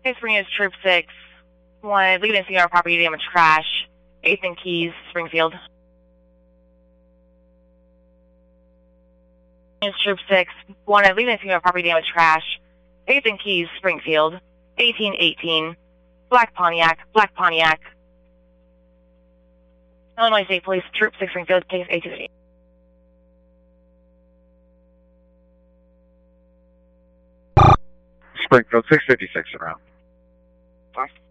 Spring is Troop 6. 1, lead and see our property damage crash. 8th and Keys, Springfield. Is Troop 6. 1, lead and see our property damage crash. 8th and Keys, Springfield. 1818. Black Pontiac, Black Pontiac. Illinois State Police, Troop 6, Springfield, case 828. Springfield 656 around. Sorry.